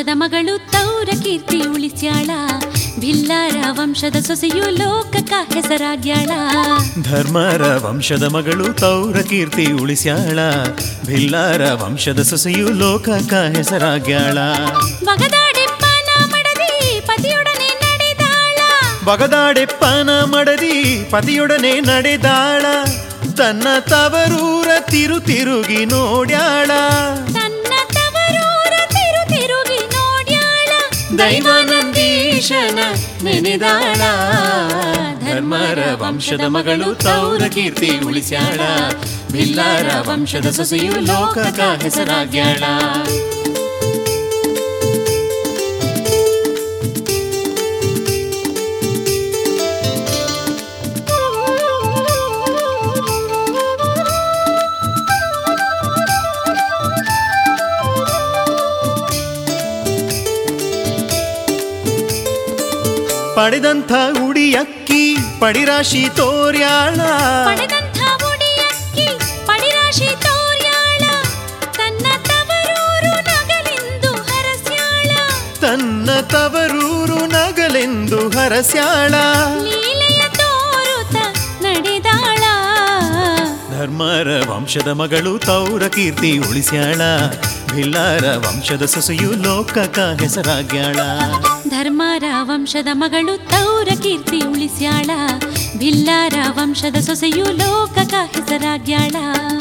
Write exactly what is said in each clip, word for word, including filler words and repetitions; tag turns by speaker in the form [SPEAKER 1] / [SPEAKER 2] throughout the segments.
[SPEAKER 1] ವಂಶದ ಮಗಳು ತೌರ ಕೀರ್ತಿ ಉಳಿಸ್ಯಾಳ, ಭಿಲ್ಲಾರ ವಂಶದ ಸೊಸೆಯು ಲೋಕಕ ಹೆಸರಾಗ್ಯಾಳ.
[SPEAKER 2] ಧರ್ಮರ ವಂಶದ ಮಗಳು ತೌರ ಕೀರ್ತಿ ಉಳಿಸ್ಯಾಳ, ಭಿಲ್ಲಾರ ವಂಶದ ಸೊಸೆಯು ಲೋಕಕ ಹೆಸರಾಗ್ಯಾಳ.
[SPEAKER 1] ಬಗದಾಡೆಪ್ಪನ ಮಡದಿ ಪತಿಯೊಡನೆ ನಡೆದಾಳ,
[SPEAKER 2] ಬಗದಾಡೆಪ್ಪನ ಮಡದಿ ಪತಿಯೊಡನೆ ನಡೆದಾಳ. ತನ್ನ ತವರೂರ ತಿರು ತಿರುಗಿ ನೋಡ್ಯಾಳ,
[SPEAKER 1] ತನ್ನ ತವರೂರ ತಿರು ತಿರುಗಿ ನೋಡ್ಯಾಳ.
[SPEAKER 2] ದೈವಾನಂದೀಶನ ನೆನೆದಾಳ. ಧರ್ಮರ ವಂಶದ ಮಗಳು ತೌರ ಕೀರ್ತಿ ಉಳಿಸ್ಯಾಳ, ಭಿಲ್ಲಾರ ವಂಶದ ಸೊಸೆಯು ಲೋಕಕ ಹೆಸರಾಗ್ಯಾಳ. ಪಡೆದಂಥ ಉಡಿಯಕ್ಕಿ ಪಡಿರಾಶಿ ತೋರ್ಯಾಳ,
[SPEAKER 1] ಪಡೆದಂಥ ಉಡಿಯಕ್ಕಿ ಪಡಿರಾಶಿ ತೋರ್ಯಾಳ. ತನ್ನ ತವರೂರು ನಗಲೆಂದು ಹರಸ್ಯಾಳ,
[SPEAKER 2] ತನ್ನ ತವರೂರು ನಗಲೆಂದು ಹರಸ್ಯಾಳ.
[SPEAKER 1] ಲೀಲೆಯ ತೋರುತ ನಡೆದಾಳ.
[SPEAKER 2] ಧರ್ಮರ ವಂಶದ ಮಗಳು ತೌರ ಕೀರ್ತಿ ಉಳಿಸ್ಯಾಳ, ಭಿಲ್ಲಾರ ವಂಶದ ಸೊಸೆಯು ಲೋಕಕ ಹೆಸರಾಗ್ಯಾಳ.
[SPEAKER 1] ಧರ್ಮರ ವಂಶದ ಮಗಳು ತೌರ ಕೀರ್ತಿ ಉಳಿಸ್ಯಾಳ, ಭಿಲ್ಲಾರ ವಂಶದ ಸೊಸೆಯು ಲೋಕಕ ಹೆಸರಾಗ್ಯಾಳ.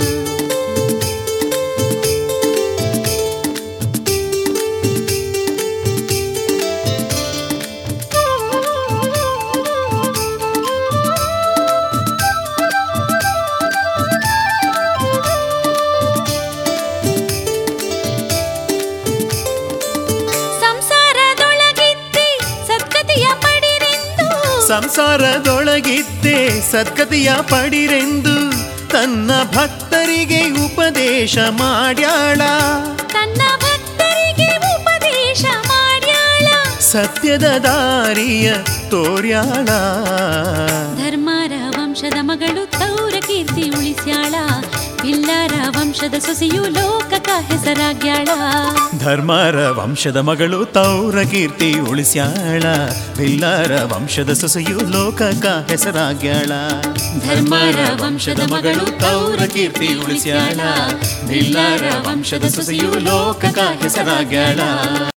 [SPEAKER 2] ಸಂಸಾರದೊಳಗಿದ್ದೆ ಸದ್ಗತಿಯ ಪಡಿರೆಂದು ತನ್ನ ಭಕ್ತರಿಗೆ ಉಪದೇಶ ಮಾಡ್ಯಾಳ,
[SPEAKER 1] ತನ್ನ ಭಕ್ತರಿಗೆ ಉಪದೇಶ ಮಾಡ್ಯಾಳ.
[SPEAKER 2] ಸತ್ಯದ ದಾರಿಯ ತೋರ್ಯಾಳ.
[SPEAKER 1] ಧರ್ಮರ ವಂಶದ ಮಗಳು ತೌರ ಕೀರ್ತಿ ಉಳಿಸ್ಯಾಳ, ಭಿಲ್ಲಾರ ವಂಶದ ಸೊಸೆಯು ಲೋಕಕ ಹೆಸರಾಗ್ಯಾಳ.
[SPEAKER 2] ಧರ್ಮರ ವಂಶದ ಮಗಳು ತೌರ ಕೀರ್ತಿ ಉಳಿಸ್ಯಾಳ, ಭಿಲ್ಲಾರ ವಂಶದ ಸೊಸೆಯು ಲೋಕಕ ಹೆಸರಾಗ್ಯಾಳ. ಧರ್ಮರ ವಂಶದ ಮಗಳು ತೌರ ಕೀರ್ತಿ ಉಳಿಸ್ಯಾಳ, ಭಿಲ್ಲಾರ ವಂಶದ ಸೊಸೆಯು ಲೋಕಕ ಹೆಸರಾಗ್ಯಾಳ.